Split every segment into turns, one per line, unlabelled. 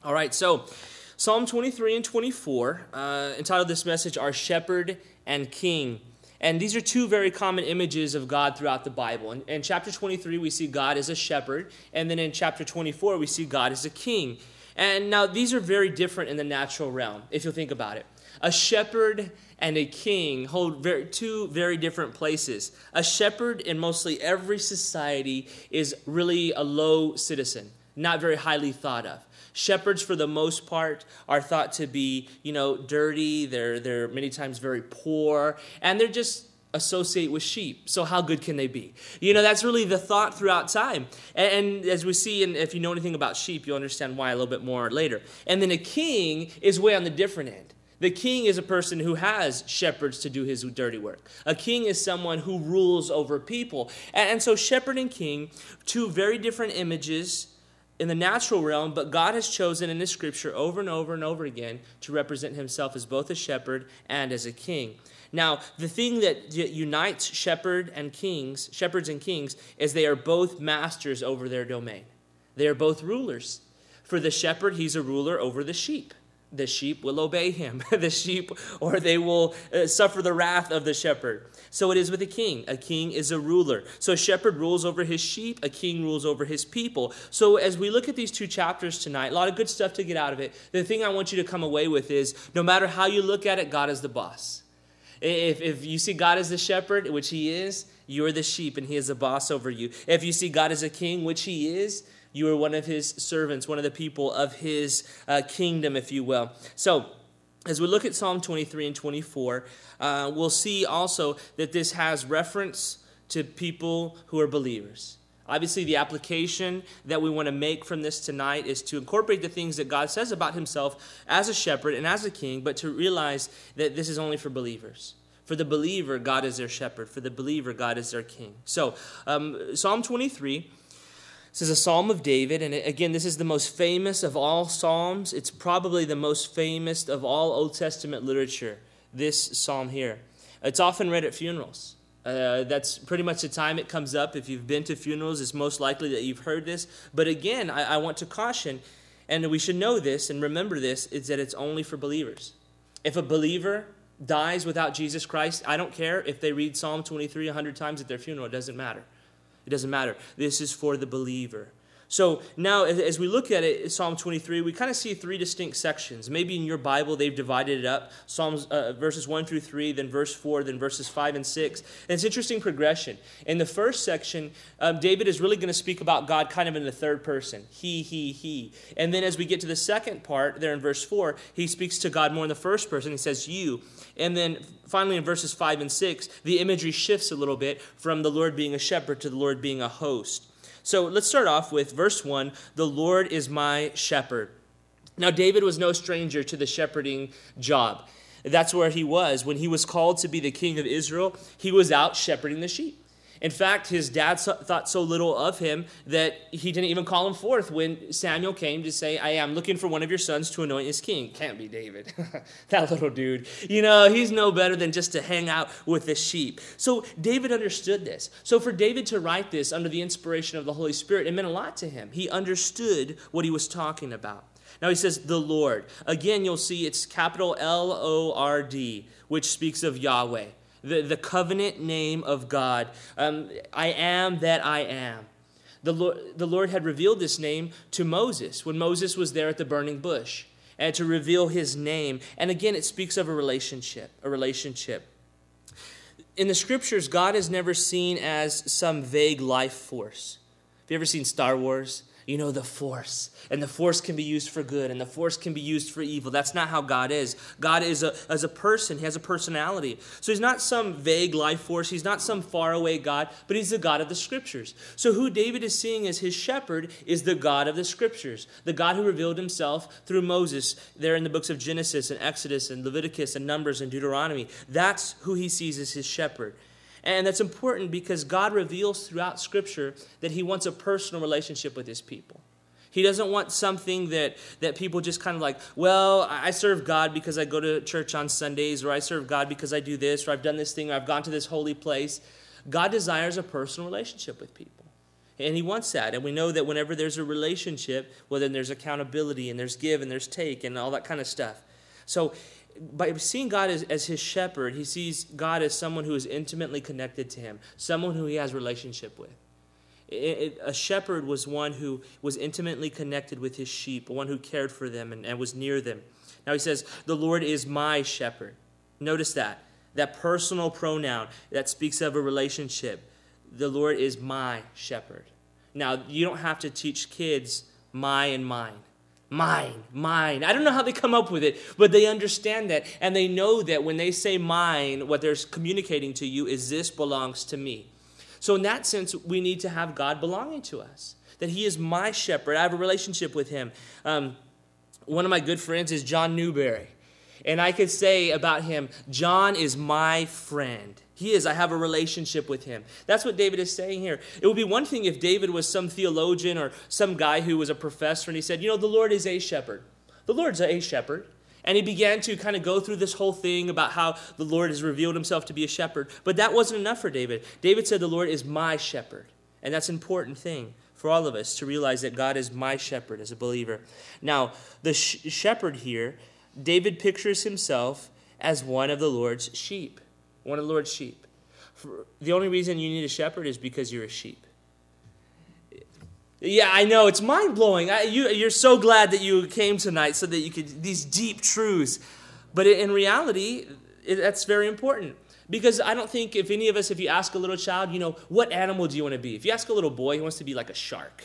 All right, so Psalm 23 and 24, entitled this message, Our Shepherd and King. And these are two very common images of God throughout the Bible. In chapter 23, we see God as a shepherd, and then in chapter 24, we see God as a king. And now these are very different in the natural realm, if you'll think about it. A shepherd and a king hold two very different places. A shepherd in mostly every society is really a low citizen, not very highly thought of. Shepherds, for the most part, are thought to be, dirty. They're many times very poor, and they're just associate with sheep. So how good can they be? That's really the thought throughout time. And as we see, and if you know anything about sheep, you'll understand why a little bit more later. And then a king is way on the different end. The king is a person who has shepherds to do his dirty work. A king is someone who rules over people. And so shepherd and king, two very different images in the natural realm, but God has chosen in His Scripture over and over and over again to represent Himself as both a shepherd and as a king. Now, the thing that unites shepherds and kings, is they are both masters over their domain. They are both rulers. For the shepherd, he's a ruler over the sheep. The sheep will obey him. Or they will suffer the wrath of the shepherd. So it is with a king. A king is a ruler. So a shepherd rules over his sheep. A king rules over his people. So as we look at these two chapters tonight, a lot of good stuff to get out of it. The thing I want you to come away with is, no matter how you look at it, God is the boss. If you see God as the shepherd, which He is, you are the sheep and He is the boss over you. If you see God as a king, which He is, you are one of His servants, one of the people of His kingdom, if you will. So, as we look at Psalm 23 and 24, we'll see also that this has reference to people who are believers. Obviously, the application that we want to make from this tonight is to incorporate the things that God says about Himself as a shepherd and as a king, but to realize that this is only for believers. For the believer, God is their shepherd. For the believer, God is their king. So, Psalm 23. This is a psalm of David, and again, this is the most famous of all psalms. It's probably the most famous of all Old Testament literature, this psalm here. It's often read at funerals. That's pretty much the time it comes up. If you've been to funerals, it's most likely that you've heard this. But again, I want to caution, and we should know this and remember this, is that it's only for believers. If a believer dies without Jesus Christ, I don't care if they read Psalm 23 100 times at their funeral. It doesn't matter. It doesn't matter. This is for the believer. So now, as we look at it, Psalm 23, we kind of see three distinct sections. Maybe in your Bible, they've divided it up. Psalms verses 1 through 3, then verse 4, then verses 5 and 6. And it's interesting progression. In the first section, David is really going to speak about God kind of in the third person. He. And then as we get to the second part, there in verse 4, he speaks to God more in the first person. He says, you. And then finally in verses 5 and 6, the imagery shifts a little bit from the Lord being a shepherd to the Lord being a host. So let's start off with verse 1, the Lord is my shepherd. Now David was no stranger to the shepherding job. That's where he was. When he was called to be the king of Israel, he was out shepherding the sheep. In fact, his dad thought so little of him that he didn't even call him forth when Samuel came to say, I am looking for one of your sons to anoint as king. Can't be David. That little dude. He's no better than just to hang out with the sheep. So David understood this. So for David to write this under the inspiration of the Holy Spirit, it meant a lot to him. He understood what he was talking about. Now he says, the Lord. Again, you'll see it's capital Lord, which speaks of Yahweh. The covenant name of God. I am that I am. The Lord had revealed this name to Moses when Moses was there at the burning bush, and to reveal His name. And again, it speaks of a relationship. In the Scriptures, God is never seen as some vague life force. Have you ever seen Star Wars? The Force. And the Force can be used for good, and the Force can be used for evil. That's not how God is. God is as a person. He has a personality. So He's not some vague life force. He's not some faraway God, but He's the God of the Scriptures. So who David is seeing as his shepherd is the God of the Scriptures, the God who revealed Himself through Moses there in the books of Genesis and Exodus and Leviticus and Numbers and Deuteronomy. That's who he sees as his shepherd. And that's important because God reveals throughout Scripture that He wants a personal relationship with His people. He doesn't want something that people just kind of like, well, I serve God because I go to church on Sundays, or I serve God because I do this, or I've done this thing, or I've gone to this holy place. God desires a personal relationship with people. And he wants that. And we know that whenever there's a relationship, well, then there's accountability and there's give and there's take and all that kind of stuff. So by seeing God as his shepherd, he sees God as someone who is intimately connected to him, someone who he has a relationship with. A shepherd was one who was intimately connected with his sheep, one who cared for them and was near them. Now he says, the Lord is my shepherd. Notice that personal pronoun that speaks of a relationship. The Lord is my shepherd. Now, you don't have to teach kids my and mine. Mine. I don't know how they come up with it, but they understand that, and they know that when they say mine, what they're communicating to you is this belongs to me. So in that sense, we need to have God belonging to us, that he is my shepherd. I have a relationship with him. One of my good friends is John Newberry, and I could say about him, John is my friend. He is. I have a relationship with him. That's what David is saying here. It would be one thing if David was some theologian or some guy who was a professor and he said, the Lord is a shepherd. The Lord's a shepherd. And he began to kind of go through this whole thing about how the Lord has revealed himself to be a shepherd. But that wasn't enough for David. David said, the Lord is my shepherd. And that's an important thing for all of us to realize that God is my shepherd as a believer. Now, the shepherd here, David pictures himself as one of the Lord's sheep. One of the Lord's sheep. The only reason you need a shepherd is because you're a sheep. Yeah, I know, it's mind-blowing. You're so glad that you came tonight so that you could, these deep truths. But in reality, that's very important. Because I don't think if any of us, if you ask a little child, what animal do you want to be? If you ask a little boy, he wants to be like a shark.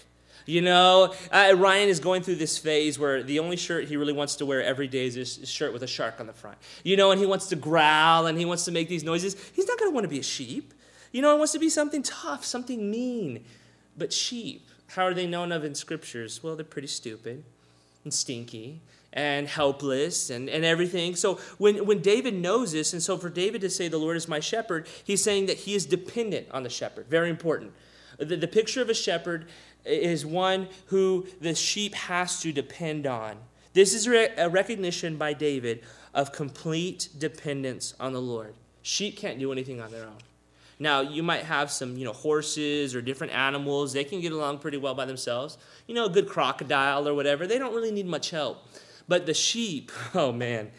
Ryan is going through this phase where the only shirt he really wants to wear every day is this shirt with a shark on the front. And he wants to growl and he wants to make these noises. He's not going to want to be a sheep. He wants to be something tough, something mean. But sheep, how are they known of in scriptures? Well, they're pretty stupid and stinky and helpless and everything. So when David knows this, and so for David to say the Lord is my shepherd, he's saying that he is dependent on the shepherd. Very important. The picture of a shepherd is one who the sheep has to depend on. This is a recognition by David of complete dependence on the Lord. Sheep can't do anything on their own. Now, you might have some, horses or different animals. They can get along pretty well by themselves. A good crocodile or whatever. They don't really need much help. But the sheep, oh man,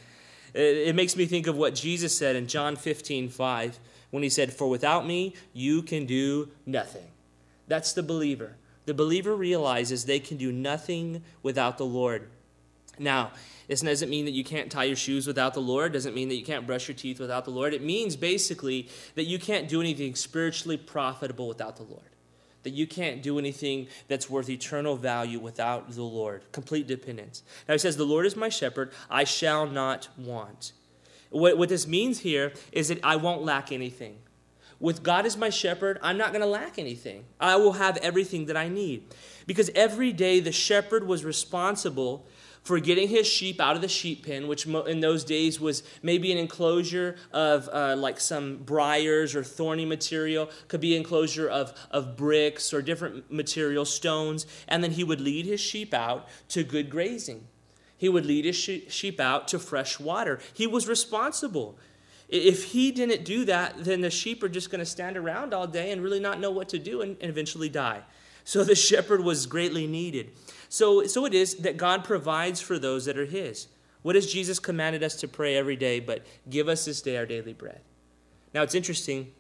it makes me think of what Jesus said in John 15:5 when he said, "For without me, you can do nothing." That's the believer. The believer realizes they can do nothing without the Lord. Now, this doesn't mean that you can't tie your shoes without the Lord. It doesn't mean that you can't brush your teeth without the Lord. It means basically that you can't do anything spiritually profitable without the Lord. That you can't do anything that's worth eternal value without the Lord. Complete dependence. Now he says, the Lord is my shepherd, I shall not want. What this means here is that I won't lack anything. With God as my shepherd, I'm not going to lack anything. I will have everything that I need. Because every day the shepherd was responsible for getting his sheep out of the sheep pen, which in those days was maybe an enclosure of like some briars or thorny material, could be an enclosure of bricks or different material, stones, and then he would lead his sheep out to good grazing. He would lead his sheep out to fresh water. He was responsible. If he didn't do that, then the sheep are just going to stand around all day and really not know what to do and eventually die. So the shepherd was greatly needed. So it is that God provides for those that are his. What has Jesus commanded us to pray every day but give us this day our daily bread? Now it's interesting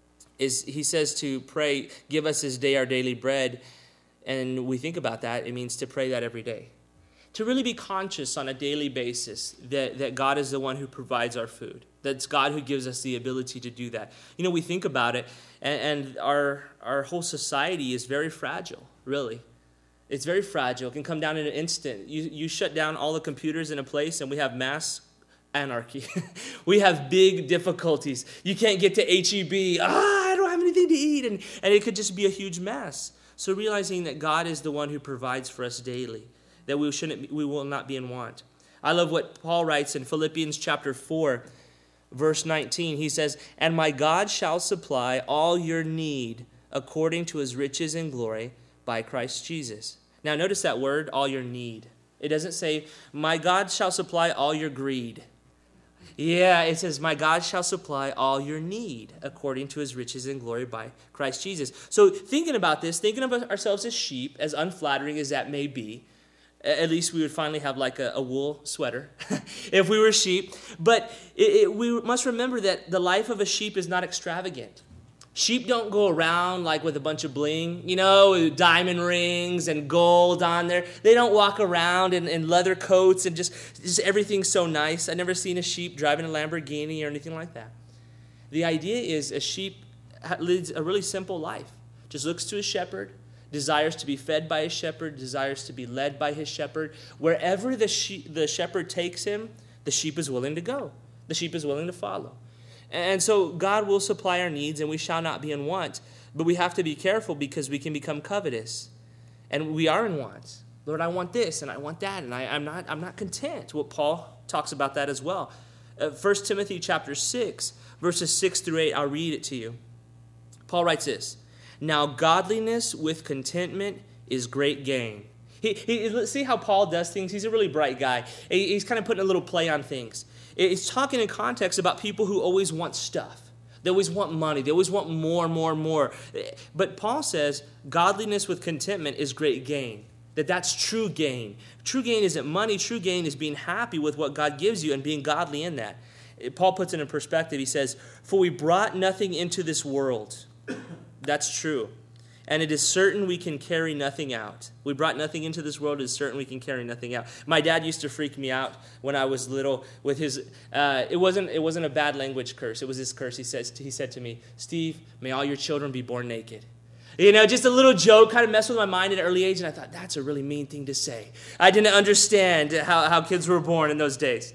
is he says to pray, give us this day our daily bread, and we think about that, it means to pray that every day. To really be conscious on a daily basis that God is the one who provides our food. That's God who gives us the ability to do that. We think about it, and our whole society is very fragile, really. It's very fragile. It can come down in an instant. You shut down all the computers in a place, and we have mass anarchy. We have big difficulties. You can't get to H-E-B. I don't have anything to eat. And it could just be a huge mess. So realizing that God is the one who provides for us daily, that we will not be in want. I love what Paul writes in Philippians chapter 4, verse 19. He says, "And my God shall supply all your need according to his riches and glory by Christ Jesus." Now notice that word, all your need. It doesn't say, "My God shall supply all your greed." Yeah, it says, my God shall supply all your need according to his riches and glory by Christ Jesus. So thinking about this, thinking of ourselves as sheep, as unflattering as that may be, at least we would finally have like a wool sweater if we were sheep. But we must remember that the life of a sheep is not extravagant. Sheep don't go around like with a bunch of bling, with diamond rings and gold on there. They don't walk around in leather coats and just everything's so nice. I've never seen a sheep driving a Lamborghini or anything like that. The idea is a sheep leads a really simple life. Just looks to a shepherd, desires to be fed by his shepherd, desires to be led by his shepherd. Wherever the shepherd takes him, the sheep is willing to go. The sheep is willing to follow. And so God will supply our needs, and we shall not be in want. But we have to be careful because we can become covetous. And we are in want. Lord, I want this, and I want that, and I'm not content. Well, Paul talks about that as well. 1 Timothy chapter 6, verses 6 through 8, I'll read it to you. Paul writes this, now godliness with contentment is great gain. See how Paul does things? He's a really bright guy. He's kind of putting a little play on things. It's talking in context about people who always want stuff. They always want money. They always want more. But Paul says godliness with contentment is great gain. That's true gain. True gain isn't money. True gain is being happy with what God gives you and being godly in that. Paul puts it in perspective. He says, for we brought nothing into this world. That's true. And it is certain we can carry nothing out. We brought nothing into this world. It is certain we can carry nothing out. My dad used to freak me out when I was little with his, it wasn't a bad language curse. It was his curse. He said to me, Steve, may all your children be born naked. Just a little joke kind of messed with my mind at an early age. And I thought, that's a really mean thing to say. I didn't understand how kids were born in those days.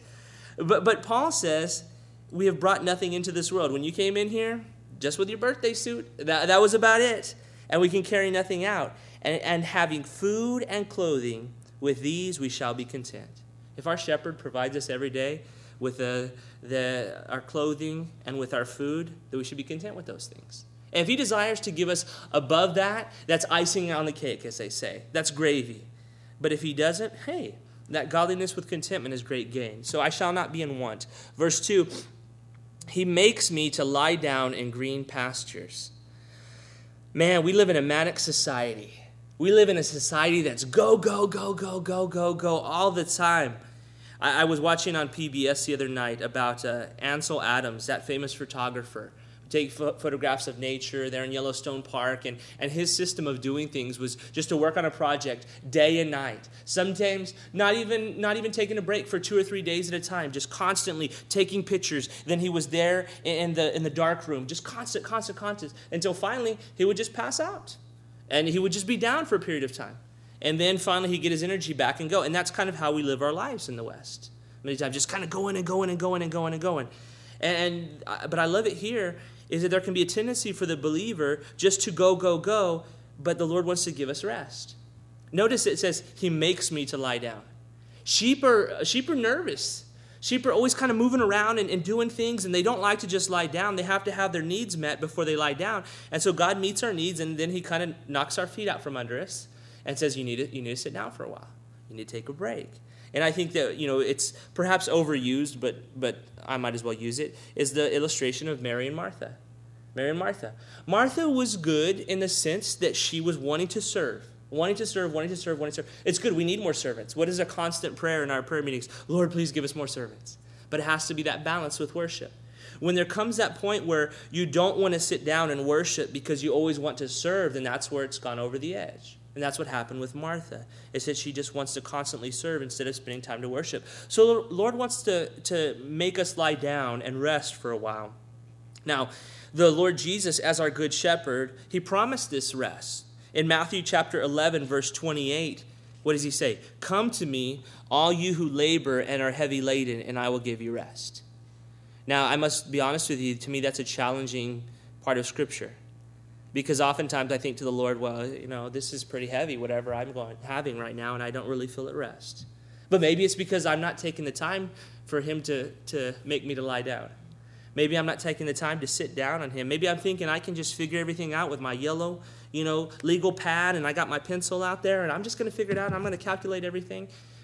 But Paul says, we have brought nothing into this world. When you came in here, just with your birthday suit, that was about it. And we can carry nothing out. And having food and clothing, with these we shall be content. If our shepherd provides us every day with our clothing and with our food, then we should be content with those things. And if he desires to give us above that, that's icing on the cake, as they say. That's gravy. But if he doesn't, hey, that godliness with contentment is great gain. So I shall not be in want. Verse 2, he makes me to lie down in green pastures. Man, we live in a manic society. We live in a society that's go all the time. I was watching on PBS the other night about Ansel Adams, that famous photographer. Take photographs of nature there in Yellowstone Park, and his system of doing things was just to work on a project day and night. Sometimes not even taking a break for 2 or 3 days at a time, just constantly taking pictures. Then he was there in the dark room, just constant, until finally he would just pass out, and he would just be down for a period of time, and then finally he'd get his energy back and go. And that's kind of how we live our lives in the West. Many times, just kind of going. But I love it here. Is that there can be a tendency for the believer just to go, but the Lord wants to give us rest. Notice it says, he makes me to lie down. Sheep are nervous. Sheep are always kind of moving around and doing things, and they don't like to just lie down. They have to have their needs met before they lie down. And so God meets our needs, and then he kind of knocks our feet out from under us and says, you need to sit down for a while. You need to take a break. And I think that, it's perhaps overused, but I might as well use it, is the illustration of Mary and Martha. Mary and Martha. Martha was good in the sense that she was wanting to serve. It's good. We need more servants. What is a constant prayer in our prayer meetings? Lord, please give us more servants. But it has to be that balance with worship. When there comes that point where you don't want to sit down and worship because you always want to serve, then that's where it's gone over the edge. And that's what happened with Martha. It's that she just wants to constantly serve instead of spending time to worship. So the Lord wants to make us lie down and rest for a while. Now, the Lord Jesus, as our good shepherd, he promised this rest. In Matthew chapter 11, verse 28, what does he say? Come to me, all you who labor and are heavy laden, and I will give you rest. Now, I must be honest with you, to me that's a challenging part of Scripture. Because oftentimes I think to the Lord, well, this is pretty heavy, whatever I'm having right now, and I don't really feel at rest. But maybe it's because I'm not taking the time for him to make me to lie down. Maybe I'm not taking the time to sit down on him. Maybe I'm thinking I can just figure everything out with my yellow, legal pad, and I got my pencil out there, and I'm just going to figure it out, and I'm going to calculate everything.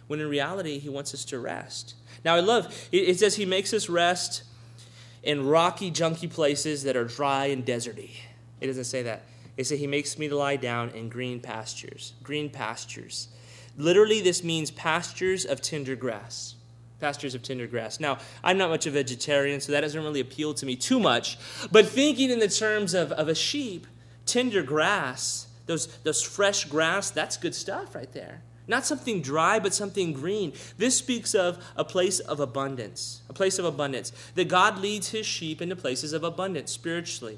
when in reality he wants us to rest. Now I love, it says he makes us rest in rocky, junky places that are dry and deserty. It doesn't say that. It says he makes me to lie down in green pastures. Green pastures. Literally, this means pastures of tender grass. Pastures of tender grass. Now, I'm not much of a vegetarian, so that doesn't really appeal to me too much. But thinking in the terms of a sheep, tender grass, those fresh grass, that's good stuff right there. Not something dry, but something green. This speaks of a place of abundance. A place of abundance. That God leads his sheep into places of abundance spiritually.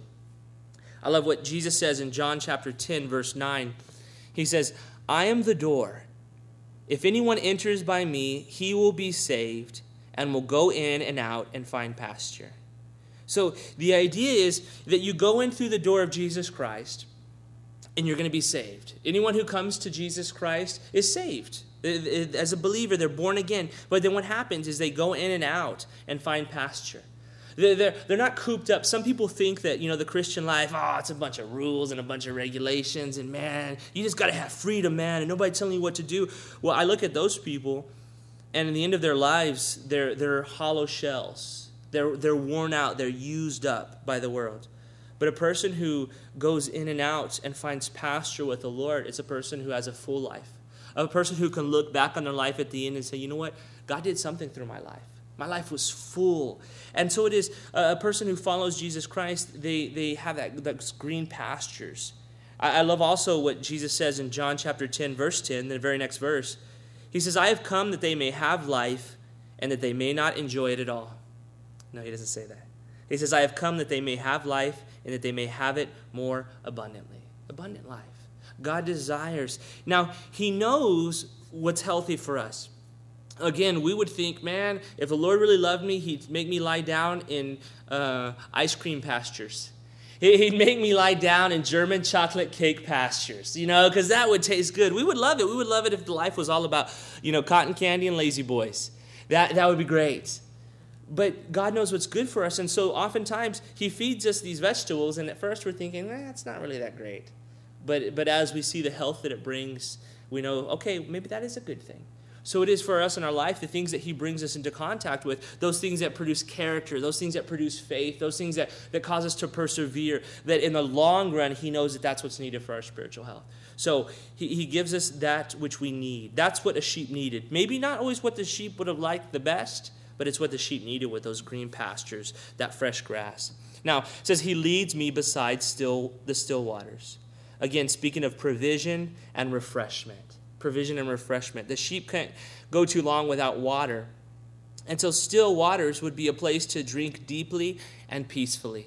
I love what Jesus says in John chapter 10, verse 9. He says, I am the door. If anyone enters by me, he will be saved and will go in and out and find pasture. So the idea is that you go in through the door of Jesus Christ and you're going to be saved. Anyone who comes to Jesus Christ is saved. As a believer, they're born again. But then what happens is they go in and out and find pasture. They're not cooped up. Some people think that, the Christian life, it's a bunch of rules and a bunch of regulations, and man, you just got to have freedom, man, and nobody telling you what to do. Well, I look at those people, and in the end of their lives, they're hollow shells. They're worn out. They're used up by the world. But a person who goes in and out and finds pasture with the Lord, it's a person who has a full life. A person who can look back on their life at the end and say, you know what? God did something through my life. My life was full. And so it is a person who follows Jesus Christ, they have that green pastures. I love also what Jesus says in John chapter 10, verse 10, the very next verse. He says, I have come that they may have life and that they may not enjoy it at all. No, he doesn't say that. He says, I have come that they may have life and that they may have it more abundantly. Abundant life. God desires. Now, he knows what's healthy for us. Again, we would think, man, if the Lord really loved me, he'd make me lie down in ice cream pastures. He'd make me lie down in German chocolate cake pastures, because that would taste good. We would love it. We would love it if the life was all about, cotton candy and lazy boys. That would be great. But God knows what's good for us, and so oftentimes he feeds us these vegetables, and at first we're thinking, it's not really that great. But as we see the health that it brings, we know, okay, maybe that is a good thing. So it is for us in our life, the things that he brings us into contact with, those things that produce character, those things that produce faith, those things that cause us to persevere, that in the long run, he knows that that's what's needed for our spiritual health. So he gives us that which we need. That's what a sheep needed. Maybe not always what the sheep would have liked the best, but it's what the sheep needed with those green pastures, that fresh grass. Now, it says he leads me beside the still waters. Again, speaking of provision and refreshment. Provision and refreshment. The sheep can't go too long without water. And so still waters would be a place to drink deeply and peacefully.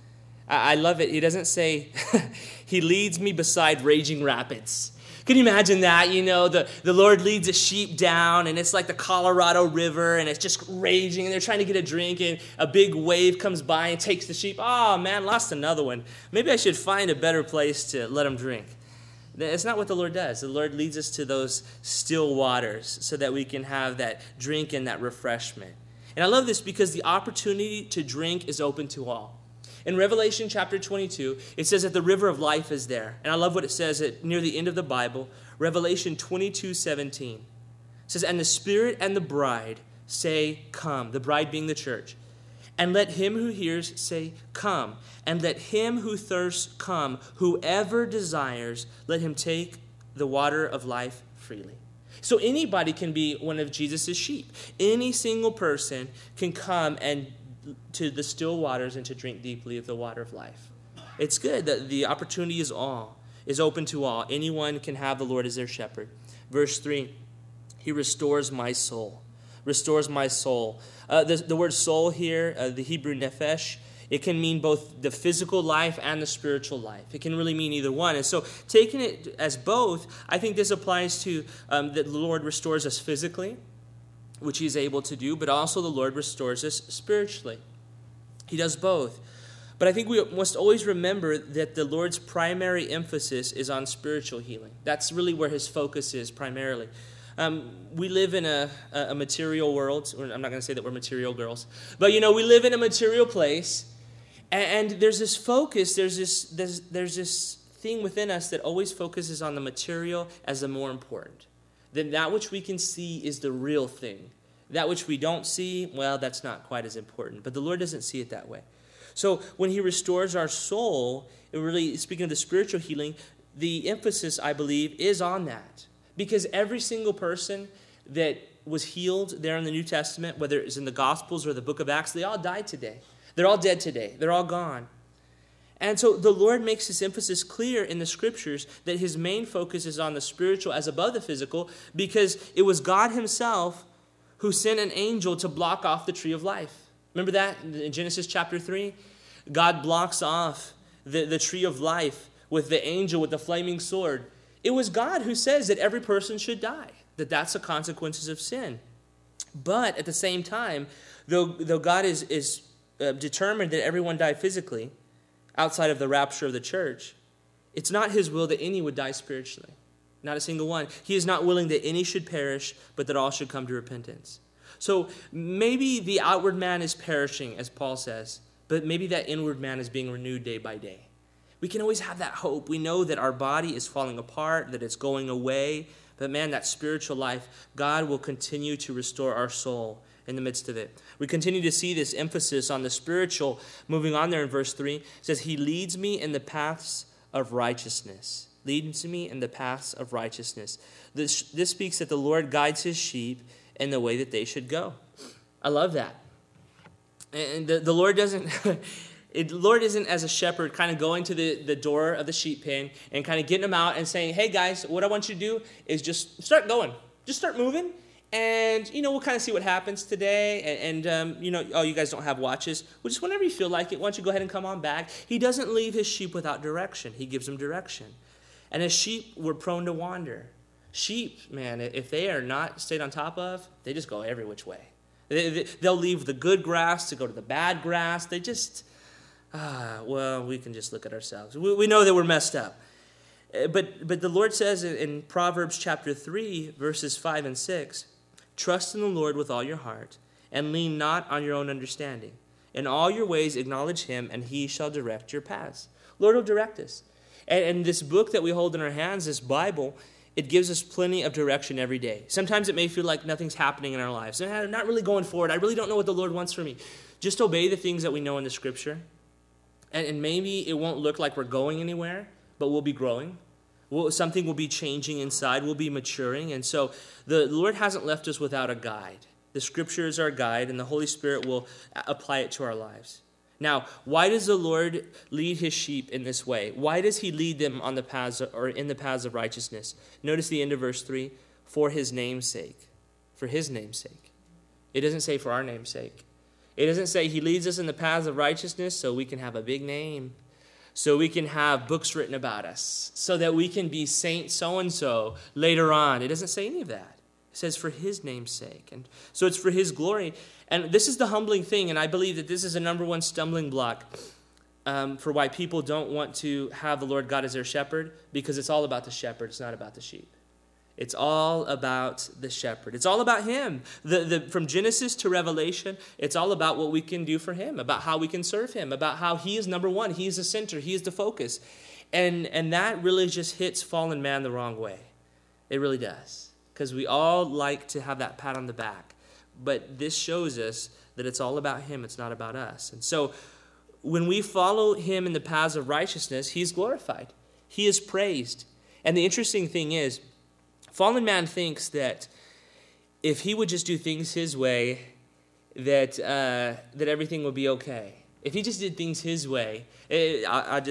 I love it. He doesn't say, he leads me beside raging rapids. Can you imagine that? The Lord leads a sheep down, and it's like the Colorado River, and it's just raging, and they're trying to get a drink, and a big wave comes by and takes the sheep. Oh, man, lost another one. Maybe I should find a better place to let them drink. It's not what the Lord does. The Lord leads us to those still waters so that we can have that drink and that refreshment. And I love this because the opportunity to drink is open to all. In Revelation chapter 22, it says that the river of life is there. And I love what it says near the end of the Bible, Revelation 22:17. It says, and the Spirit and the bride say, come, the bride being the church. And let him who hears say, come. And let him who thirsts come. Whoever desires, let him take the water of life freely. So anybody can be one of Jesus' sheep. Any single person can come and to the still waters and to drink deeply of the water of life. It's good that the opportunity is open to all. Anyone can have the Lord as their shepherd. Verse 3, he restores my soul. Restores my soul. The word soul here, the Hebrew nephesh, it can mean both the physical life and the spiritual life. It can really mean either one. And so taking it as both, I think this applies to that the Lord restores us physically, which he's able to do, but also the Lord restores us spiritually. He does both. But I think we must always remember that the Lord's primary emphasis is on spiritual healing. That's really where his focus is primarily. We live in a material world. I'm not going to say that we're material girls. But, we live in a material place. And there's this focus, there's this thing within us that always focuses on the material as the more important. then that which we can see is the real thing. That which we don't see, well, that's not quite as important. But the Lord doesn't see it that way. So when he restores our soul, and really speaking of the spiritual healing, the emphasis, I believe, is on that. Because every single person that was healed there in the New Testament, whether it's in the Gospels or the book of Acts, they all died today. They're all dead today. They're all gone. And so the Lord makes this emphasis clear in the Scriptures that his main focus is on the spiritual as above the physical, because it was God himself who sent an angel to block off the tree of life. Remember that in Genesis chapter 3? God blocks off the tree of life with the angel with the flaming sword. It was God who says that every person should die, that that's the consequences of sin. But at the same time, though God is determined that everyone die physically, outside of the rapture of the church, it's not his will that any would die spiritually. Not a single one. He is not willing that any should perish, but that all should come to repentance. So maybe the outward man is perishing, as Paul says, but maybe that inward man is being renewed day by day. We can always have that hope. We know that our body is falling apart, that it's going away, but man, that spiritual life, God will continue to restore our soul in the midst of it. We continue to see this emphasis on the spiritual. Moving on there in verse 3, it says, he leads me in the paths of righteousness. Leads me in the paths of righteousness. This speaks that the Lord guides his sheep in the way that they should go. I love that. And the Lord doesn't... The Lord isn't as a shepherd kind of going to the door of the sheep pen and kind of getting them out and saying, hey guys, what I want you to do is just start going. Just start moving. And, we'll kind of see what happens today. And you guys don't have watches. Well, just whenever you feel like it, why don't you go ahead and come on back. He doesn't leave his sheep without direction. He gives them direction. And as sheep, we're prone to wander. Sheep, man, if they are not stayed on top of, they just go every which way. They'll leave the good grass to go to the bad grass. They just, we can just look at ourselves. We know that we're messed up. But the Lord says in Proverbs chapter 3, verses 5 and 6, trust in the Lord with all your heart, and lean not on your own understanding. In all your ways acknowledge him, and he shall direct your paths. Lord will direct us. And this book that we hold in our hands, this Bible, it gives us plenty of direction every day. Sometimes it may feel like nothing's happening in our lives. I'm not really going forward. I really don't know what the Lord wants for me. Just obey the things that we know in the Scripture. And maybe it won't look like we're going anywhere, but we'll be growing. Something will be changing inside. We'll be maturing. And so the Lord hasn't left us without a guide. The Scripture is our guide, and the Holy Spirit will apply it to our lives. Now, why does the Lord lead his sheep in this way? Why does he lead them on the paths or in the paths of righteousness? Notice the end of verse 3, for his name's sake. For his name's sake. It doesn't say for our name's sake. It doesn't say he leads us in the paths of righteousness so we can have a big name, so we can have books written about us, so that we can be Saint so-and-so later on. It doesn't say any of that. It says for his name's sake. And so it's for his glory. And this is the humbling thing, and I believe that this is a number one stumbling block for why people don't want to have the Lord God as their shepherd, because it's all about the shepherd. It's not about the sheep. It's all about the shepherd. It's all about him. From Genesis to Revelation, it's all about what we can do for him, about how we can serve him, about how he is number one. He is the center. He is the focus. And that really just hits fallen man the wrong way. It really does. Because we all like to have that pat on the back. But this shows us that it's all about him. It's not about us. And so when we follow him in the paths of righteousness, he's glorified. He is praised. And the interesting thing is, fallen man thinks that if he would just do things his way, that everything would be okay. If he just did things his way, it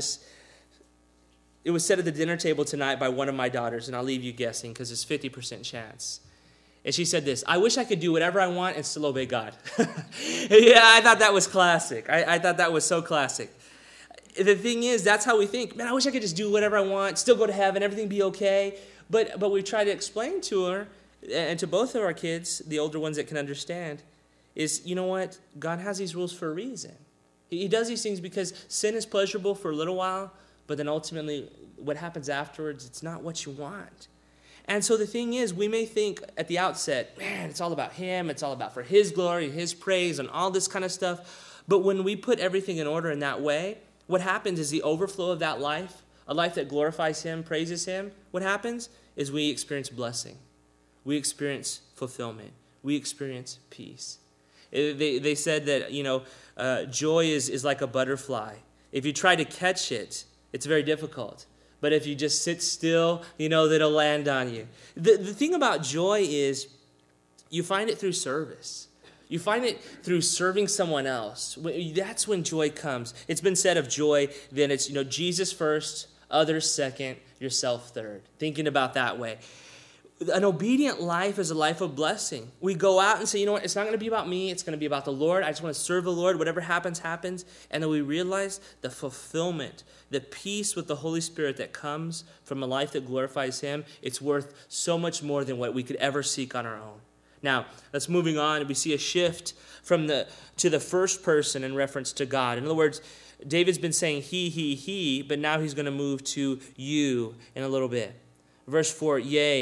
was said at the dinner table tonight by one of my daughters, and I'll leave you guessing because it's 50% chance. And she said this, I wish I could do whatever I want and still obey God. Yeah, I thought that was classic. I thought that was so classic. The thing is, that's how we think. Man, I wish I could just do whatever I want, still go to heaven, everything be okay. But we try to explain to her, and to both of our kids, the older ones that can understand, is, you know what? God has these rules for a reason. He does these things because sin is pleasurable for a little while, but then ultimately what happens afterwards, it's not what you want. And so the thing is, we may think at the outset, man, it's all about him, it's all about for his glory, his praise, and all this kind of stuff. But when we put everything in order in that way, what happens is the overflow of that life, a life that glorifies him, praises him, what happens is we experience blessing. we experience fulfillment. We experience peace. They said that, joy is like a butterfly. If you try to catch it, it's very difficult. But if you just sit still, you know that it'll land on you. The thing about joy is you find it through service. You find it through serving someone else. That's when joy comes. It's been said of joy, then it's, Jesus first, others second, yourself third. Thinking about that way. An obedient life is a life of blessing. We go out and say, you know what, it's not going to be about me. It's going to be about the Lord. I just want to serve the Lord. Whatever happens, happens. And then we realize the fulfillment, the peace with the Holy Spirit that comes from a life that glorifies Him. It's worth so much more than what we could ever seek on our own. Now, let's moving on. We see a shift to the first person in reference to God. In other words, David's been saying he, but now he's going to move to you in a little bit. Verse 4,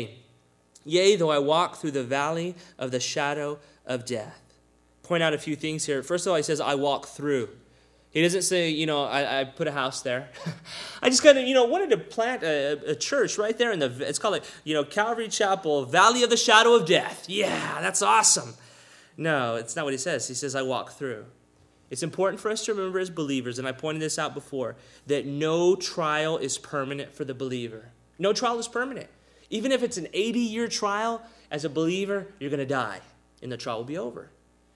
Yea, though I walk through the valley of the shadow of death. Point out a few things here. First of all, he says, I walk through. He doesn't say, I put a house there. I just kind of, wanted to plant a church right there it's called Calvary Chapel, Valley of the Shadow of Death. Yeah, that's awesome. No, it's not what he says. He says, I walk through. It's important for us to remember as believers, and I pointed this out before, that no trial is permanent for the believer. No trial is permanent. Even if it's an 80-year trial, as a believer, you're going to die, and the trial will be over.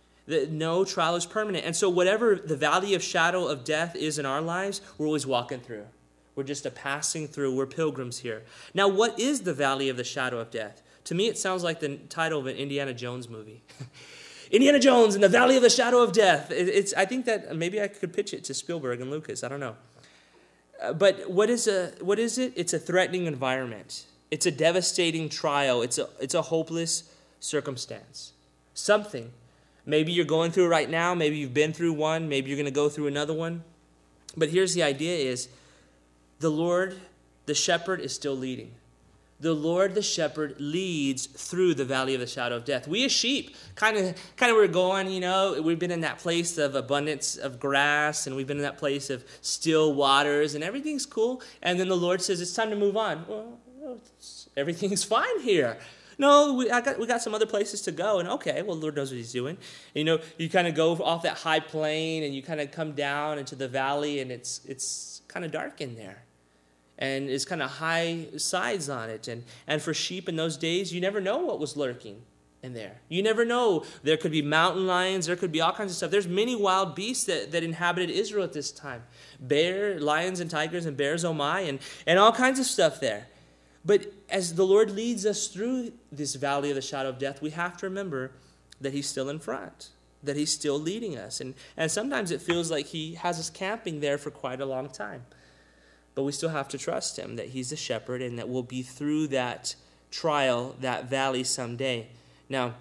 No trial is permanent. And so whatever the valley of shadow of death is in our lives, we're always walking through. We're just a passing through. We're pilgrims here. Now, what is the valley of the shadow of death? To me, it sounds like the title of an Indiana Jones movie. Indiana Jones in the Valley of the Shadow of Death. I think that maybe I could pitch it to Spielberg and Lucas. I don't know. But what is it? It's a threatening environment. It's a devastating trial. It's a hopeless circumstance. Something. Maybe you're going through it right now. Maybe you've been through one. Maybe you're going to go through another one. But here's the idea is the Lord, the shepherd, is still leading. The Lord, the shepherd, leads through the valley of the shadow of death. We as sheep, kind of we're going, we've been in that place of abundance of grass, and we've been in that place of still waters, and everything's cool. And then the Lord says, it's time to move on. Well, everything's fine here. No, we got some other places to go. And okay, well, the Lord knows what He's doing. And, you kind of go off that high plain, and you kind of come down into the valley, and it's kind of dark in there. And it's kind of high sides on it. And for sheep in those days, you never know what was lurking in there. You never know. There could be mountain lions. There could be all kinds of stuff. There's many wild beasts that inhabited Israel at this time. Lions and tigers and bears, oh my, and all kinds of stuff there. But as the Lord leads us through this valley of the shadow of death, we have to remember that He's still in front, that He's still leading us. And sometimes it feels like He has us camping there for quite a long time. But we still have to trust Him, that He's the shepherd, and that we'll be through that trial, that valley someday. Now,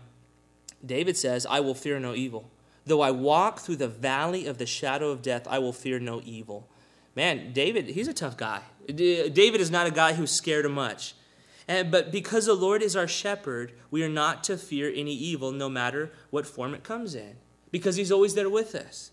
David says, I will fear no evil. Though I walk through the valley of the shadow of death, I will fear no evil. Man, David, he's a tough guy. David is not a guy who's scared of much. But because the Lord is our shepherd, we are not to fear any evil, no matter what form it comes in. Because He's always there with us.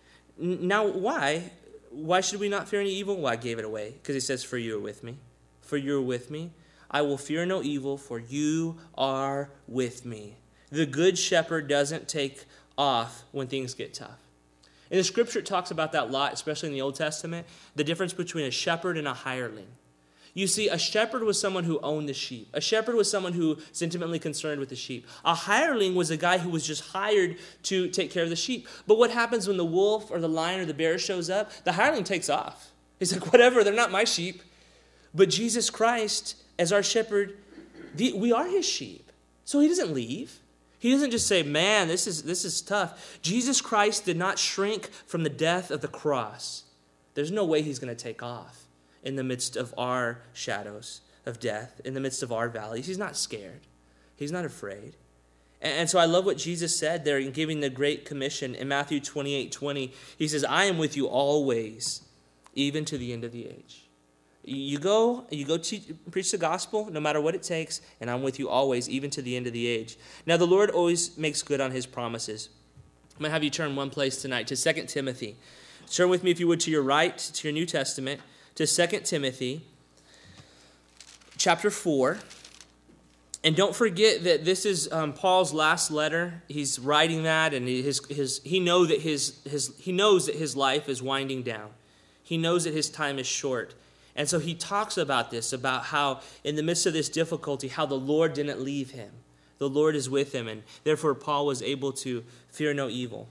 Now, why? Why should we not fear any evil? Well, I gave it away. Because He says, for you are with me. For you are with me. I will fear no evil, for you are with me. The good shepherd doesn't take off when things get tough. And the Scripture talks about that a lot, especially in the Old Testament, the difference between a shepherd and a hireling. You see, a shepherd was someone who owned the sheep. A shepherd was someone who was intimately concerned with the sheep. A hireling was a guy who was just hired to take care of the sheep. But what happens when the wolf or the lion or the bear shows up? The hireling takes off. He's like, whatever, they're not my sheep. But Jesus Christ, as our shepherd, we are His sheep. So He doesn't leave. He doesn't just say, man, this is tough. Jesus Christ did not shrink from the death of the cross. There's no way He's going to take off in the midst of our shadows of death, in the midst of our valleys. He's not scared. He's not afraid. And so I love what Jesus said there in giving the Great Commission in Matthew 28:20. He says, I am with you always, even to the end of the age. You go preach the gospel, no matter what it takes, and I'm with you always, even to the end of the age. Now, the Lord always makes good on His promises. I'm going to have you turn one place tonight, to 2 Timothy. Turn with me, if you would, to your right, to your New Testament, to 2 Timothy, chapter 4. And don't forget that this is Paul's last letter. He's writing that, and he knows that his life is winding down. He knows that his time is short. And so he talks about this, about how in the midst of this difficulty, how the Lord didn't leave him. The Lord is with him, and therefore Paul was able to fear no evil.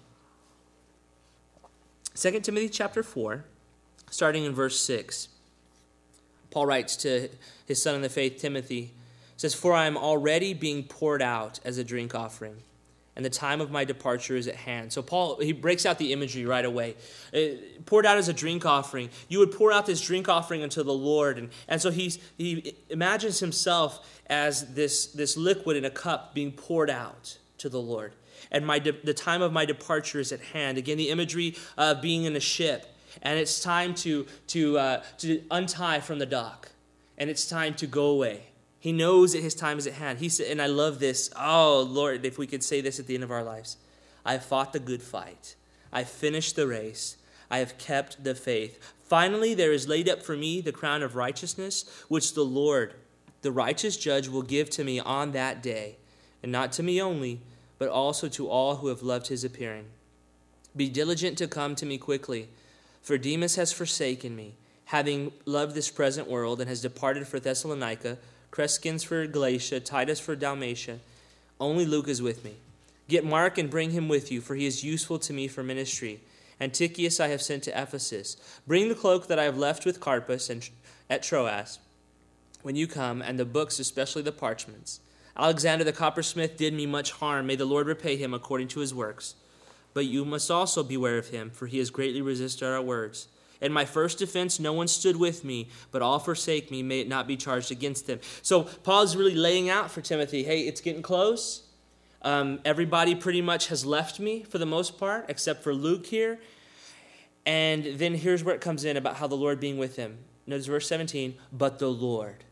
2 Timothy chapter 4, starting in verse 6. Paul writes to his son in the faith, Timothy, says, "For I am already being poured out as a drink offering, and the time of my departure is at hand." So Paul, he breaks out the imagery right away. Poured out as a drink offering. You would pour out this drink offering unto the Lord. And so he imagines himself as this liquid in a cup being poured out to the Lord. And the time of my departure is at hand. Again, the imagery of being in a ship. And it's time to untie from the dock. And it's time to go away. He knows that his time is at hand. He said, and I love this. Oh, Lord, if we could say this at the end of our lives. I have fought the good fight. I have finished the race. I have kept the faith. Finally, there is laid up for me the crown of righteousness, which the Lord, the righteous judge, will give to me on that day. And not to me only, but also to all who have loved his appearing. Be diligent to come to me quickly, for Demas has forsaken me, having loved this present world, and has departed for Thessalonica, Crescens for Galatia, Titus for Dalmatia. Only Luke is with me. Get Mark and bring him with you, for he is useful to me for ministry. And Tychicus I have sent to Ephesus. Bring the cloak that I have left with Carpus and at Troas when you come, and the books, especially the parchments. Alexander the coppersmith did me much harm. May the Lord repay him according to his works. But you must also beware of him, for he has greatly resisted our words. In my first defense, no one stood with me, but all forsake me. May it not be charged against them. So Paul is really laying out for Timothy, hey, it's getting close. Everybody pretty much has left me for the most part, except for Luke here. And then here's where it comes in about how the Lord being with him. Notice verse 17, but the Lord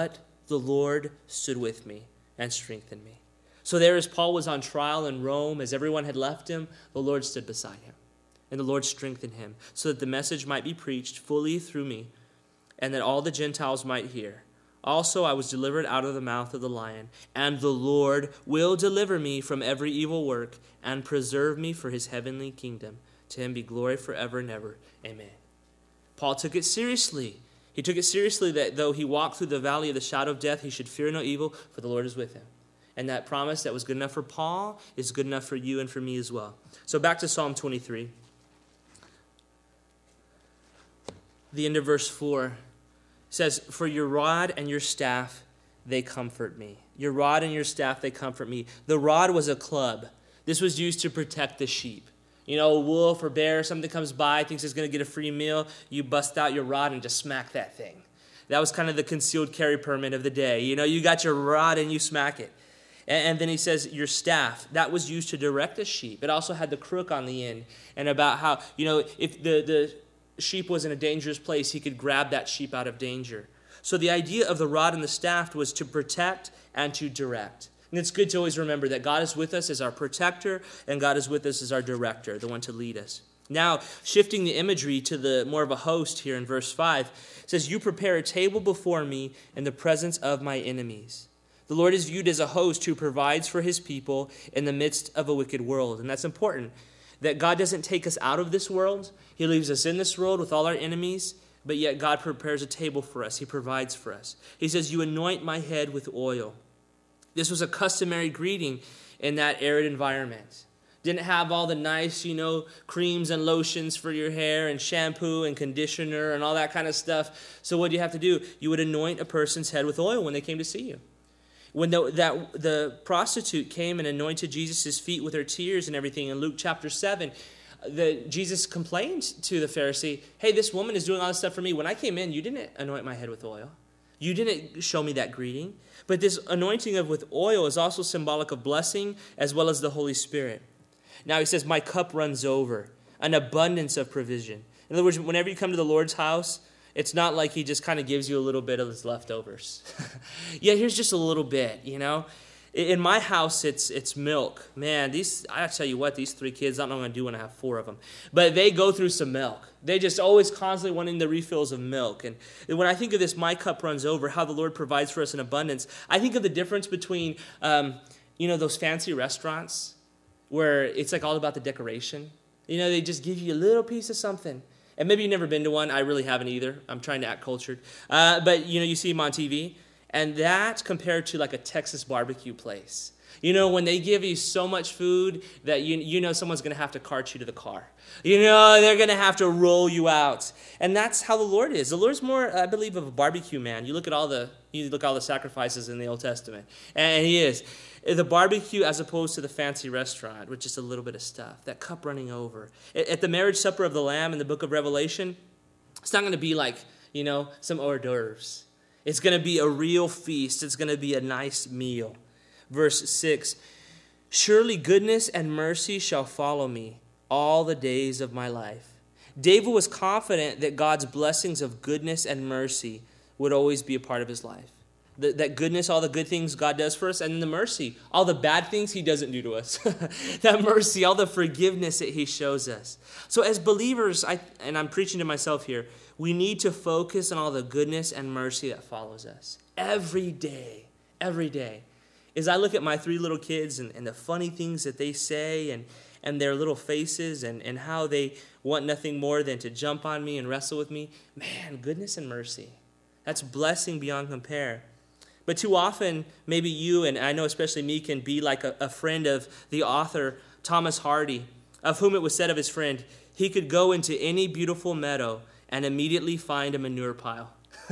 stood with me and strengthened me. So there as Paul was on trial in Rome, as everyone had left him, the Lord stood beside him. And the Lord strengthened him, so that the message might be preached fully through me, and that all the Gentiles might hear. Also I was delivered out of the mouth of the lion, and the Lord will deliver me from every evil work, and preserve me for his heavenly kingdom. To him be glory forever and ever. Amen. Paul took it seriously. He took it seriously that though he walked through the valley of the shadow of death, he should fear no evil, for the Lord is with him. And that promise that was good enough for Paul is good enough for you and for me as well. So back to Psalm 23. The end of verse 4 says, "For your rod and your staff, they comfort me." Your rod and your staff, they comfort me. The rod was a club. This was used to protect the sheep. You know, a wolf or bear, something comes by, thinks it's going to get a free meal, you bust out your rod and just smack that thing. That was kind of the concealed carry permit of the day. You know, you got your rod and you smack it. And then he says, your staff, that was used to direct the sheep. It also had the crook on the end. And about how, you know, if the sheep was in a dangerous place, he could grab that sheep out of danger. So the idea of the rod and the staff was to protect and to direct. And it's good to always remember that God is with us as our protector, and God is with us as our director, the one to lead us. Now, shifting the imagery to the more of a host here in verse 5, it says, "You prepare a table before me in the presence of my enemies." The Lord is viewed as a host who provides for his people in the midst of a wicked world. And that's important, that God doesn't take us out of this world. He leaves us in this world with all our enemies, but yet God prepares a table for us. He provides for us. He says, "You anoint my head with oil." This was a customary greeting in that arid environment. Didn't have all the nice, creams and lotions for your hair and shampoo and conditioner and all that kind of stuff. So what do you have to do? You would anoint a person's head with oil when they came to see you. When the prostitute came and anointed Jesus' feet with her tears and everything in Luke chapter 7, Jesus complained to the Pharisee, "Hey, this woman is doing all this stuff for me. When I came in, you didn't anoint my head with oil. You didn't show me that greeting." But this anointing with oil is also symbolic of blessing as well as the Holy Spirit. Now he says, "My cup runs over," an abundance of provision. In other words, whenever you come to the Lord's house, it's not like he just kind of gives you a little bit of his leftovers. Yeah, here's just a little bit, In my house, it's milk. Man, I tell you what, these 3 kids, I don't know what I'm going to do when I have 4 of them. But they go through some milk. They just always constantly wanting the refills of milk. And when I think of this, my cup runs over, how the Lord provides for us in abundance, I think of the difference between, those fancy restaurants where it's like all about the decoration. They just give you a little piece of something. And maybe you've never been to one. I really haven't either. I'm trying to act cultured. But, you see them on TV. And that compared to like a Texas barbecue place. When they give you so much food that someone's going to have to cart you to the car. They're going to have to roll you out. And that's how the Lord is. The Lord's more, I believe, of a barbecue man. You look at all the sacrifices in the Old Testament. And he is. The barbecue as opposed to the fancy restaurant with just a little bit of stuff. That cup running over. At the marriage supper of the Lamb in the book of Revelation, it's not going to be like, some hors d'oeuvres. It's going to be a real feast. It's going to be a nice meal. Verse 6, surely goodness and mercy shall follow me all the days of my life. David was confident that God's blessings of goodness and mercy would always be a part of his life. That goodness, all the good things God does for us, and then the mercy, all the bad things he doesn't do to us. That mercy, all the forgiveness that he shows us. So as believers, and I'm preaching to myself here, we need to focus on all the goodness and mercy that follows us. Every day. As I look at my 3 little kids and the funny things that they say and their little faces and how they want nothing more than to jump on me and wrestle with me, man, goodness and mercy. That's blessing beyond compare. But too often, maybe you, and I know especially me, can be like a friend of the author Thomas Hardy, of whom it was said of his friend, he could go into any beautiful meadow and immediately find a manure pile.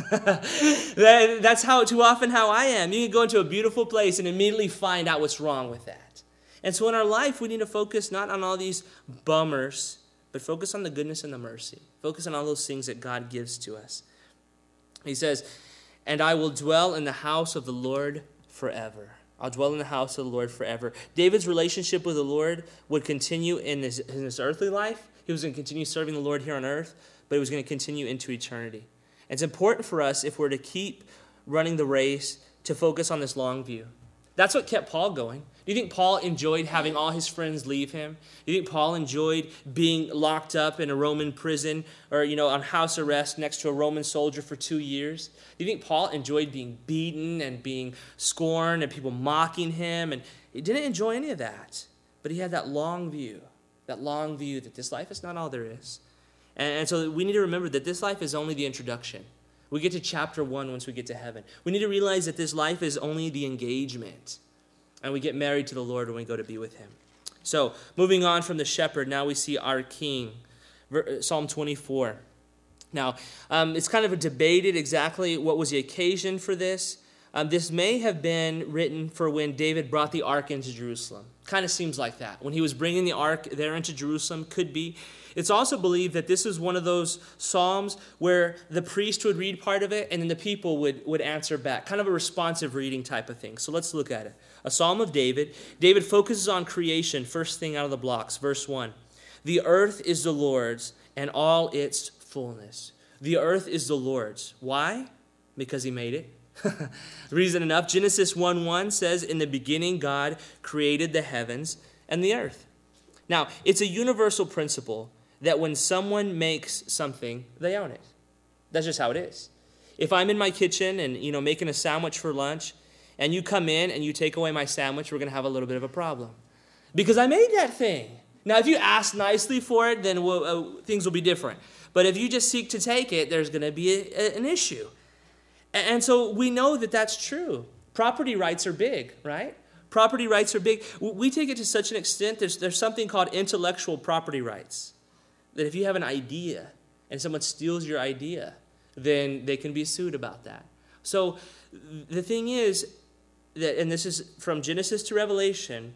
That's too often how I am. You can go into a beautiful place and immediately find out what's wrong with that. And so in our life, we need to focus not on all these bummers, but focus on the goodness and the mercy. Focus on all those things that God gives to us. He says, and I will dwell in the house of the Lord forever. I'll dwell in the house of the Lord forever. David's relationship with the Lord would continue in his earthly life. He was going to continue serving the Lord here on earth, but it was going to continue into eternity. And it's important for us, if we're to keep running the race, to focus on this long view. That's what kept Paul going. Do you think Paul enjoyed having all his friends leave him? Do you think Paul enjoyed being locked up in a Roman prison or, on house arrest next to a Roman soldier for 2 years? Do you think Paul enjoyed being beaten and being scorned and people mocking him? And he didn't enjoy any of that. But he had that long view that this life is not all there is. And so we need to remember that this life is only the introduction. We get to chapter 1 once we get to heaven. We need to realize that this life is only the engagement. And we get married to the Lord when we go to be with him. So, moving on from the shepherd, now we see our king. Psalm 24. Now, it's kind of debated exactly what was the occasion for this. This may have been written for when David brought the ark into Jerusalem. Kind of seems like that. When he was bringing the ark there into Jerusalem, could be. It's also believed that this is one of those psalms where the priest would read part of it and then the people would answer back. Kind of a responsive reading type of thing. So let's look at it. A psalm of David. David focuses on creation, first thing out of the blocks. Verse 1. The earth is the Lord's and all its fullness. The earth is the Lord's. Why? Because he made it. Reason enough. Genesis 1:1 says, in the beginning God created the heavens and the earth. Now, it's a universal principle that when someone makes something, they own it. That's just how it is. If I'm in my kitchen and, making a sandwich for lunch, and you come in and you take away my sandwich, we're going to have a little bit of a problem. Because I made that thing. Now, if you ask nicely for it, then things will be different. But if you just seek to take it, there's going to be an issue. And so we know that that's true. Property rights are big, right? Property rights are big. We take it to such an extent, there's something called intellectual property rights. That if you have an idea and someone steals your idea, then they can be sued about that. So the thing is, that, and this is from Genesis to Revelation,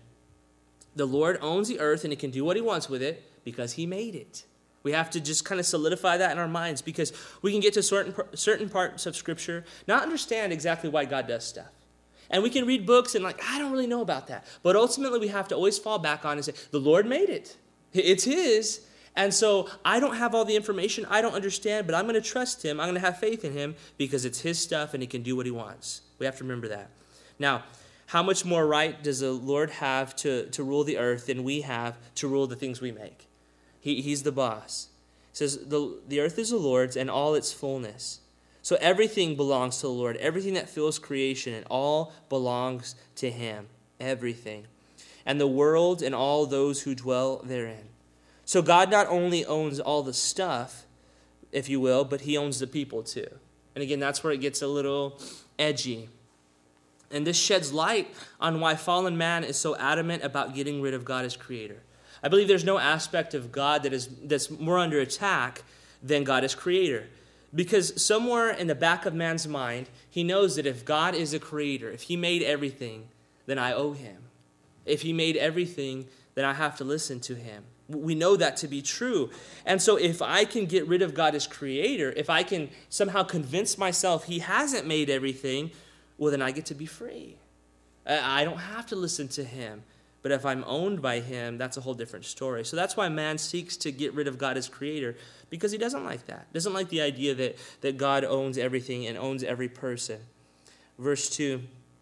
the Lord owns the earth and he can do what he wants with it because he made it. We have to just kind of solidify that in our minds because we can get to certain parts of Scripture, not understand exactly why God does stuff. And we can read books and I don't really know about that. But ultimately we have to always fall back on and say, the Lord made it. It's his. And so I don't have all the information. I don't understand, but I'm going to trust him. I'm going to have faith in him because it's his stuff and he can do what he wants. We have to remember that. Now, how much more right does the Lord have to rule the earth than we have to rule the things we make? He's the boss. It says, the earth is the Lord's and all its fullness. So everything belongs to the Lord. Everything that fills creation, it all belongs to him. Everything. And the world and all those who dwell therein. So God not only owns all the stuff, if you will, but he owns the people too. And again, that's where it gets a little edgy. And this sheds light on why fallen man is so adamant about getting rid of God as creator. I believe there's no aspect of God that's more under attack than God as creator. Because somewhere in the back of man's mind, he knows that if God is a creator, if he made everything, then I owe him. If he made everything, then I have to listen to him. We know that to be true. And so if I can get rid of God as creator, if I can somehow convince myself he hasn't made everything, well, then I get to be free. I don't have to listen to him. But if I'm owned by him, that's a whole different story. So that's why man seeks to get rid of God as creator, because he doesn't like that. Doesn't like the idea that God owns everything and owns every person. Verse 2,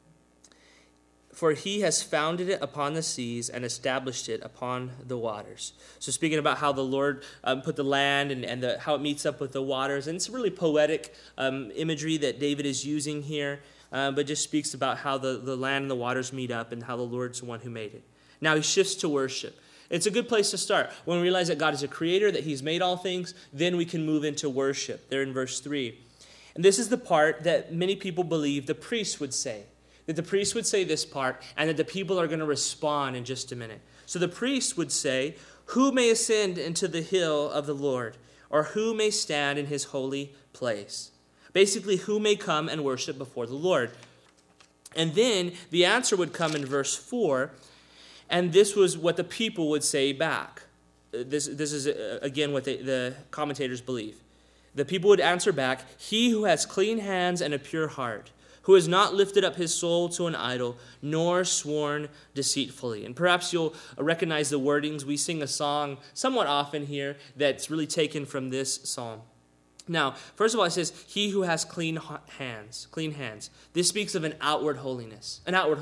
for he has founded it upon the seas and established it upon the waters. So speaking about how the Lord put the land and how it meets up with the waters. And it's really poetic imagery that David is using here, but just speaks about how the land and the waters meet up and how the Lord's the one who made it. Now he shifts to worship. It's a good place to start. When we realize that God is a creator, that he's made all things, then we can move into worship. There in verse 3. And this is the part that many people believe the priest would say. That the priest would say this part, and that the people are going to respond in just a minute. So the priest would say, who may ascend into the hill of the Lord, or who may stand in his holy place? Basically, who may come and worship before the Lord? And then the answer would come in verse 4, and this was what the people would say back. This is, again, what the commentators believe. The people would answer back, he who has clean hands and a pure heart, who has not lifted up his soul to an idol, nor sworn deceitfully. And perhaps you'll recognize the wordings. We sing a song somewhat often here that's really taken from this psalm. Now, first of all, it says, he who has clean hands. This speaks of an outward holiness.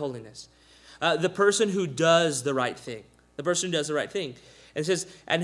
The person who does the right thing. And it says, and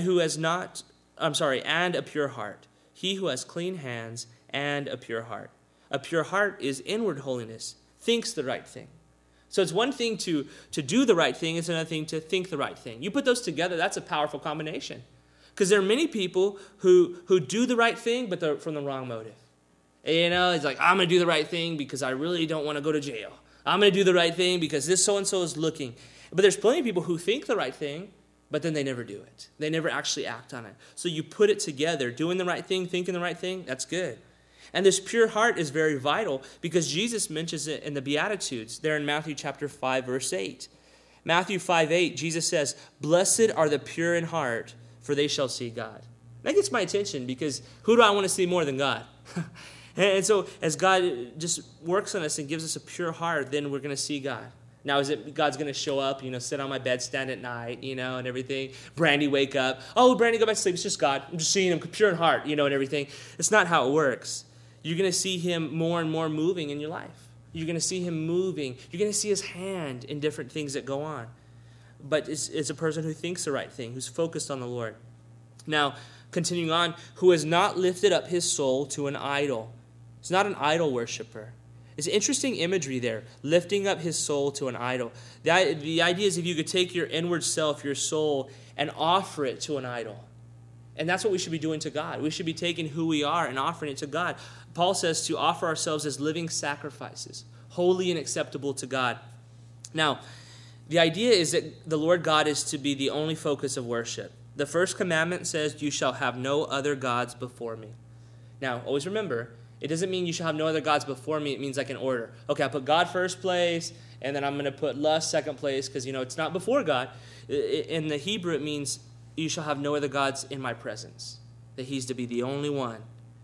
a pure heart. He who has clean hands and a pure heart. A pure heart is inward holiness, thinks the right thing. So it's one thing to do the right thing, it's another thing to think the right thing. You put those together, that's a powerful combination. Because there are many people who do the right thing, but they're from the wrong motive. You know, it's like, I'm going to do the right thing because I really don't want to go to jail. I'm going to do the right thing because this so-and-so is looking. But there's plenty of people who think the right thing, but then they never do it. They never actually act on it. So you put it together, doing the right thing, thinking the right thing, that's good. And this pure heart is very vital because Jesus mentions it in the Beatitudes there in Matthew chapter 5, verse 8. Matthew 5:8, Jesus says, blessed are the pure in heart, for they shall see God. That gets my attention because who do I want to see more than God? And so as God just works on us and gives us a pure heart, then we're going to see God. Now, is it God's going to show up, sit on my bedstand at night, and everything? Brandy, wake up. Oh, Brandy, go back to sleep. It's just God. I'm just seeing him pure in heart, and everything. It's not how it works. You're going to see him more and more moving in your life. You're going to see him moving. You're going to see his hand in different things that go on. But it's a person who thinks the right thing, who's focused on the Lord. Now, continuing on, who has not lifted up his soul to an idol. He's not an idol worshiper. It's interesting imagery there, lifting up his soul to an idol. The idea is if you could take your inward self, your soul, and offer it to an idol. And that's what we should be doing to God. We should be taking who we are and offering it to God. Paul says to offer ourselves as living sacrifices, holy and acceptable to God. Now, the idea is that the Lord God is to be the only focus of worship. The first commandment says, you shall have no other gods before me. Now, always remember, it doesn't mean you shall have no other gods before me. It means like an order. Okay, I put God first place, and then I'm going to put lust second place because, it's not before God. In the Hebrew, it means you shall have no other gods in my presence, that he's to be the only one.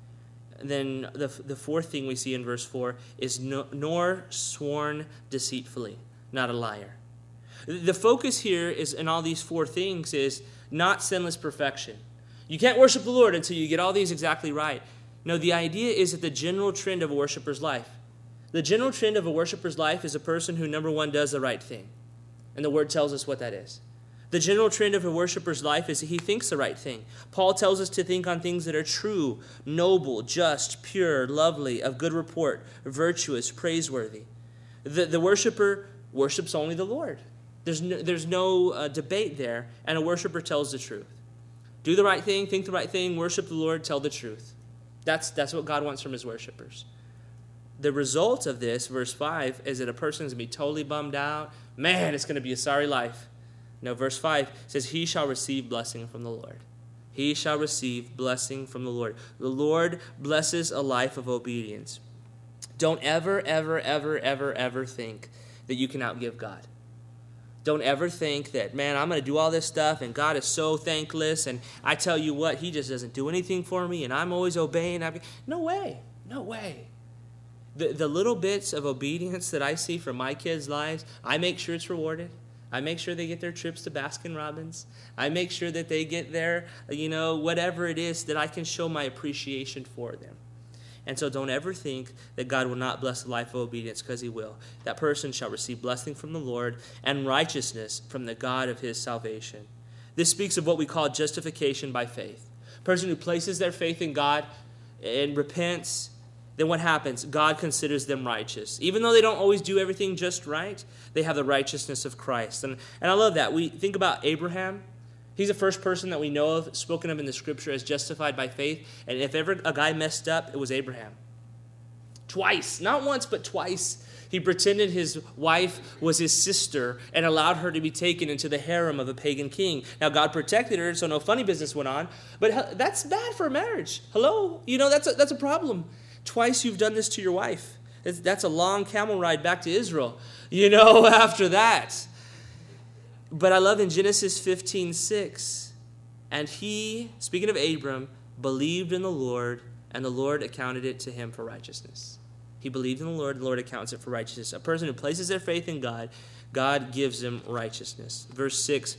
And then the fourth thing we see in verse 4 is nor sworn deceitfully, not a liar. The focus here is in all these four things is not sinless perfection. You can't worship the Lord until you get all these exactly right. No, the idea is that the general trend of a worshiper's life, The general trend of a worshiper's life is a person who, number one, does the right thing. And the word tells us what that is. The general trend of a worshiper's life is he thinks the right thing. Paul tells us to think on things that are true, noble, just, pure, lovely, of good report, virtuous, praiseworthy. The worshiper worships only the Lord. There's no debate there, and a worshiper tells the truth. Do the right thing, think the right thing, worship the Lord, tell the truth. That's what God wants from his worshipers. The result of this, verse 5, is that a person is going to be totally bummed out. Man, it's going to be a sorry life. No, verse 5 says, he shall receive blessing from the Lord. He shall receive blessing from the Lord. The Lord blesses a life of obedience. Don't ever think that you can outgive God. Don't ever think that, man, I'm going to do all this stuff and God is so thankless and I tell you what, he just doesn't do anything for me and I'm always obeying. No way. No way. The little bits of obedience that I see from my kids' lives, I make sure it's rewarded. I make sure they get their trips to Baskin-Robbins. I make sure that they get their, whatever it is that I can show my appreciation for them. And so don't ever think that God will not bless a life of obedience, because he will. That person shall receive blessing from the Lord and righteousness from the God of his salvation. This speaks of what we call justification by faith. A person who places their faith in God and repents, then what happens? God considers them righteous. Even though they don't always do everything just right, they have the righteousness of Christ. And I love that. We think about Abraham. He's the first person that we know of, spoken of in the Scripture as justified by faith. And if ever a guy messed up, it was Abraham. Twice. Not once, but twice. He pretended his wife was his sister and allowed her to be taken into the harem of a pagan king. Now, God protected her, so no funny business went on. But that's bad for a marriage. Hello? That's a problem. Twice you've done this to your wife. That's a long camel ride back to Israel, after that. But I love in Genesis 15:6, and he, speaking of Abram, believed in the Lord, and the Lord accounted it to him for righteousness. He believed in the Lord accounts it for righteousness. A person who places their faith in God, God gives them righteousness. Verse 6,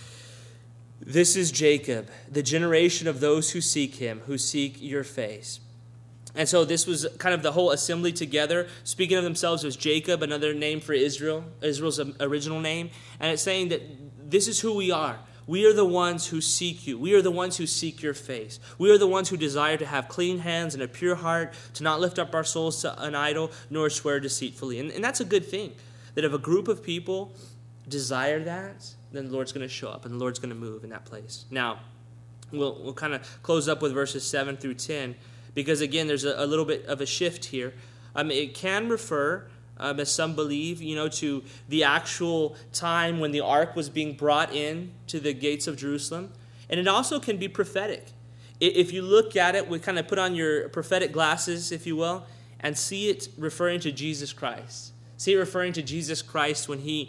this is Jacob, the generation of those who seek him, who seek your face. And so this was kind of the whole assembly together, speaking of themselves as Jacob, another name for Israel, Israel's original name. And it's saying that this is who we are. We are the ones who seek you. We are the ones who seek your face. We are the ones who desire to have clean hands and a pure heart, to not lift up our souls to an idol, nor swear deceitfully. And that's a good thing, that if a group of people desire that, then the Lord's going to show up and the Lord's going to move in that place. Now, we'll kind of close up with verses 7 through 10. Because, again, there's a little bit of a shift here. It can refer, as some believe, to the actual time when the ark was being brought in to the gates of Jerusalem. And it also can be prophetic. If you look at it, we kind of put on your prophetic glasses, if you will, and see it referring to Jesus Christ. See it referring to Jesus Christ when he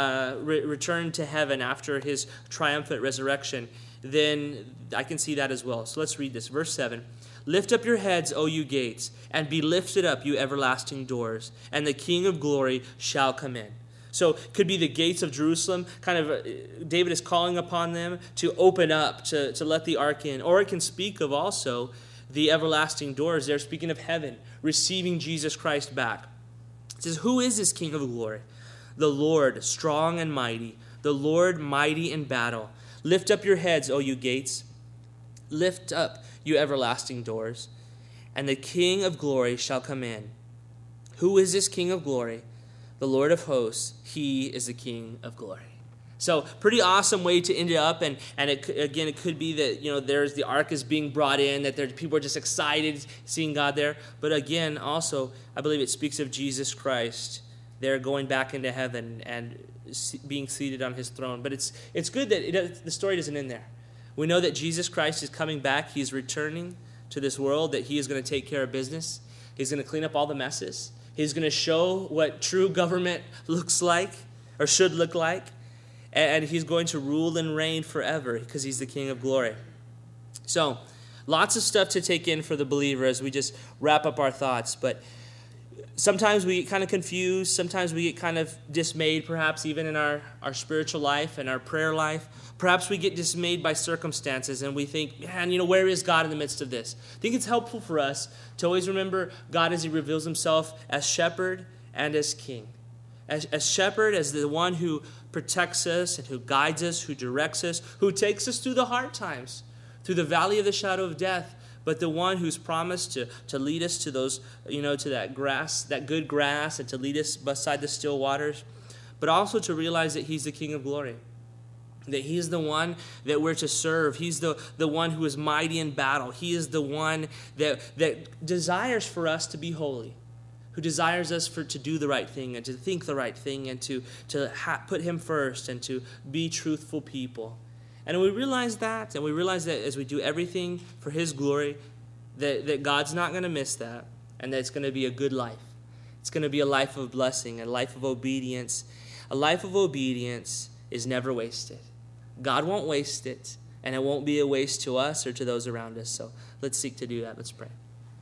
returned to heaven after his triumphant resurrection. Then I can see that as well. So let's read this. Verse 7. Lift up your heads, O you gates, and be lifted up, you everlasting doors, and the King of glory shall come in. So it could be the gates of Jerusalem. Kind of David is calling upon them to open up, to let the ark in. Or it can speak of also the everlasting doors. They're speaking of heaven, receiving Jesus Christ back. It says, who is this King of glory? The Lord, strong and mighty, the Lord mighty in battle. Lift up your heads, O you gates. Lift up, you everlasting doors, and the King of glory shall come in. Who is this King of glory? The Lord of hosts. He is the King of glory. So pretty awesome way to end it up. And it could be that, there's the ark is being brought in, that people are just excited seeing God there. But again, also, I believe it speaks of Jesus Christ. They're going back into heaven and being seated on his throne. But it's good that the story doesn't end there. We know that Jesus Christ is coming back. He's returning to this world, that he is going to take care of business. He's going to clean up all the messes. He's going to show what true government looks like or should look like. And he's going to rule and reign forever because he's the King of glory. So, lots of stuff to take in for the believer as we just wrap up our thoughts. But Sometimes we get kind of confused. Sometimes we get kind of dismayed, perhaps even in our spiritual life and our prayer life. Perhaps we get dismayed by circumstances and we think, man, where is God in the midst of this? I think it's helpful for us to always remember God as he reveals himself as shepherd and as king. As shepherd, as the one who protects us and who guides us, who directs us, who takes us through the hard times, through the valley of the shadow of death, but the one who's promised to lead us to those, to that grass, that good grass, and to lead us beside the still waters, but also to realize that he's the King of glory, that he is the one that we're to serve. He's the one who is mighty in battle. He is the one that desires for us to be holy, who desires us to do the right thing and to think the right thing and to put him first and to be truthful people. And we realize that, and we realize that as we do everything for his glory, that God's not going to miss that, and that it's going to be a good life. It's going to be a life of blessing, a life of obedience. A life of obedience is never wasted. God won't waste it, and it won't be a waste to us or to those around us. So let's seek to do that. Let's pray.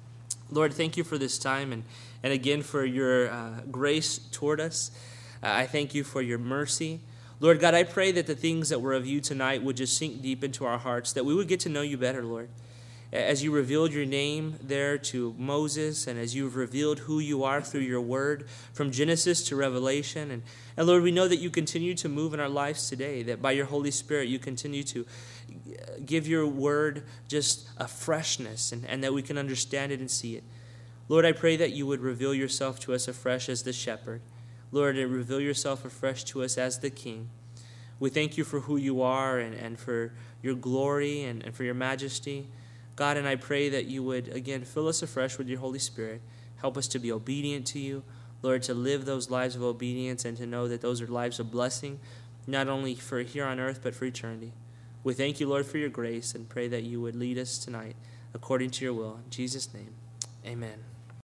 Lord, thank you for this time, and again for your grace toward us. I thank you for your mercy. Lord God, I pray that the things that were of you tonight would just sink deep into our hearts, that we would get to know you better, Lord. As you revealed your name there to Moses, and as you've revealed who you are through your word, from Genesis to Revelation. And Lord, we know that you continue to move in our lives today, that by your Holy Spirit you continue to give your word just a freshness, and that we can understand it and see it. Lord, I pray that you would reveal yourself to us afresh as the shepherd. Lord, reveal yourself afresh to us as the King. We thank you for who you are and for your glory and for your majesty. God, and I pray that you would, again, fill us afresh with your Holy Spirit. Help us to be obedient to you. Lord, to live those lives of obedience and to know that those are lives of blessing, not only for here on earth, but for eternity. We thank you, Lord, for your grace and pray that you would lead us tonight according to your will. In Jesus' name, amen.